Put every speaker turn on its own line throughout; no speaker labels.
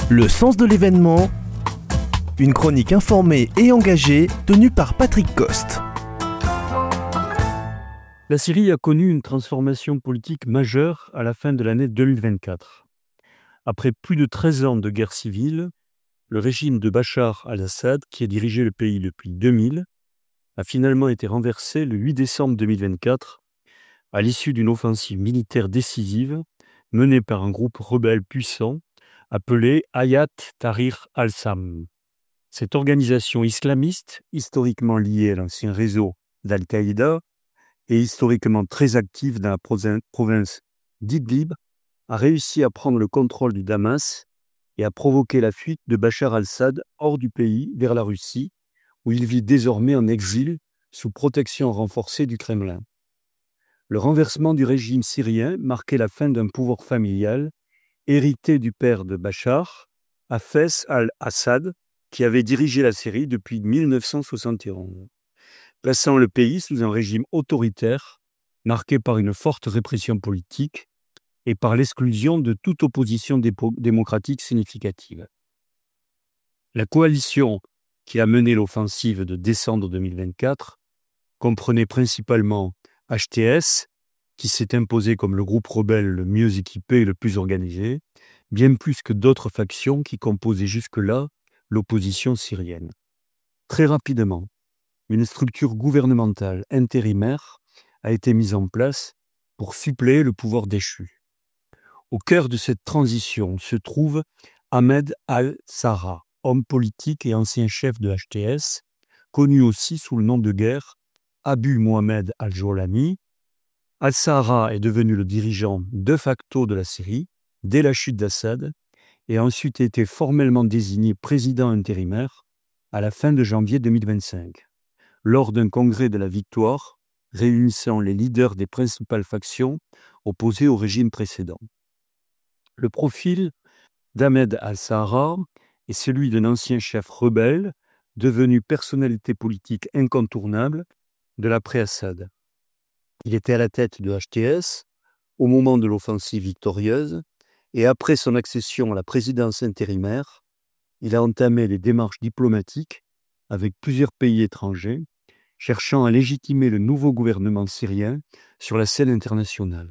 Le sens de l'événement, une chronique informée et engagée tenue par Patrick Coste.
La Syrie a connu une transformation politique majeure à la fin de l'année 2024. Après plus de 13 ans de guerre civile, le régime de Bachar al-Assad, qui a dirigé le pays depuis 2000, a finalement été renversé le 8 décembre 2024 à l'issue d'une offensive militaire décisive menée par un groupe rebelle puissant appelé Hayat Tahrir al-Sham. Cette organisation islamiste, historiquement liée à l'ancien réseau d'Al-Qaïda et historiquement très active dans la province d'Idlib, a réussi à prendre le contrôle du Damas et à provoquer la fuite de Bachar al-Assad hors du pays vers la Russie, où il vit désormais en exil sous protection renforcée du Kremlin. Le renversement du régime syrien marquait la fin d'un pouvoir familial hérité du père de Bachar, Hafez al-Assad, qui avait dirigé la Syrie depuis 1971, plaçant le pays sous un régime autoritaire marqué par une forte répression politique et par l'exclusion de toute opposition démocratique significative. La coalition qui a mené l'offensive de décembre 2024 comprenait principalement HTS, qui s'est imposé comme le groupe rebelle le mieux équipé et le plus organisé, bien plus que d'autres factions qui composaient jusque-là l'opposition syrienne. Très rapidement, une structure gouvernementale intérimaire a été mise en place pour suppléer le pouvoir déchu. Au cœur de cette transition se trouve Ahmed al-Sara, homme politique et ancien chef de HTS, connu aussi sous le nom de guerre Abu Mohamed al-Jolani. Al-Sara est devenu le dirigeant de facto de la Syrie dès la chute d'Assad et a ensuite été formellement désigné président intérimaire à la fin de janvier 2025, lors d'un congrès de la victoire réunissant les leaders des principales factions opposées au régime précédent. Le profil d'Ahmed al-Sara est celui d'un ancien chef rebelle devenu personnalité politique incontournable de l'après-Assad. Il était à la tête de HTS au moment de l'offensive victorieuse et après son accession à la présidence intérimaire, il a entamé les démarches diplomatiques avec plusieurs pays étrangers, cherchant à légitimer le nouveau gouvernement syrien sur la scène internationale.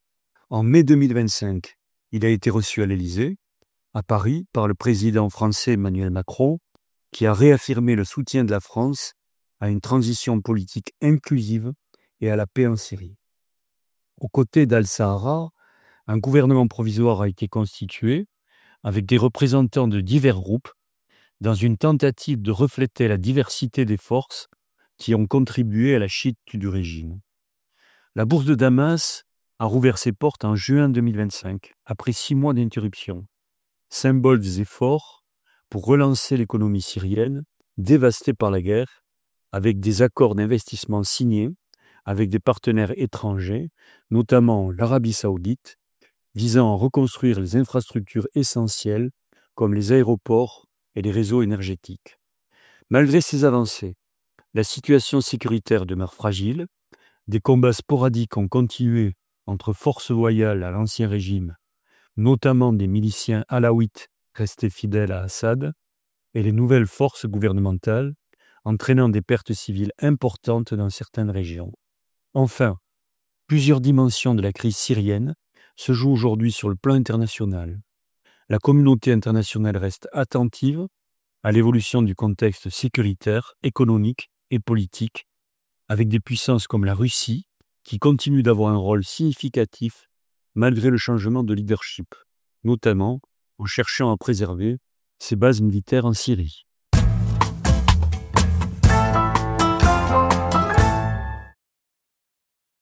En mai 2025, il a été reçu à l'Élysée, à Paris, par le président français Emmanuel Macron, qui a réaffirmé le soutien de la France à une transition politique inclusive et à la paix en Syrie. Aux côtés d'Al-Sahara, un gouvernement provisoire a été constitué avec des représentants de divers groupes dans une tentative de refléter la diversité des forces qui ont contribué à la chute du régime. La bourse de Damas a rouvert ses portes en juin 2025, après 6 mois d'interruption, symbole des efforts pour relancer l'économie syrienne dévastée par la guerre, avec des accords d'investissement signés avec des partenaires étrangers, notamment l'Arabie saoudite, visant à reconstruire les infrastructures essentielles comme les aéroports et les réseaux énergétiques. Malgré ces avancées, la situation sécuritaire demeure fragile, des combats sporadiques ont continué entre forces loyales à l'ancien régime, notamment des miliciens alaouites restés fidèles à Assad, et les nouvelles forces gouvernementales, entraînant des pertes civiles importantes dans certaines régions. Enfin, plusieurs dimensions de la crise syrienne se jouent aujourd'hui sur le plan international. La communauté internationale reste attentive à l'évolution du contexte sécuritaire, économique et politique, avec des puissances comme la Russie, qui continuent d'avoir un rôle significatif malgré le changement de leadership, notamment en cherchant à préserver ses bases militaires en Syrie.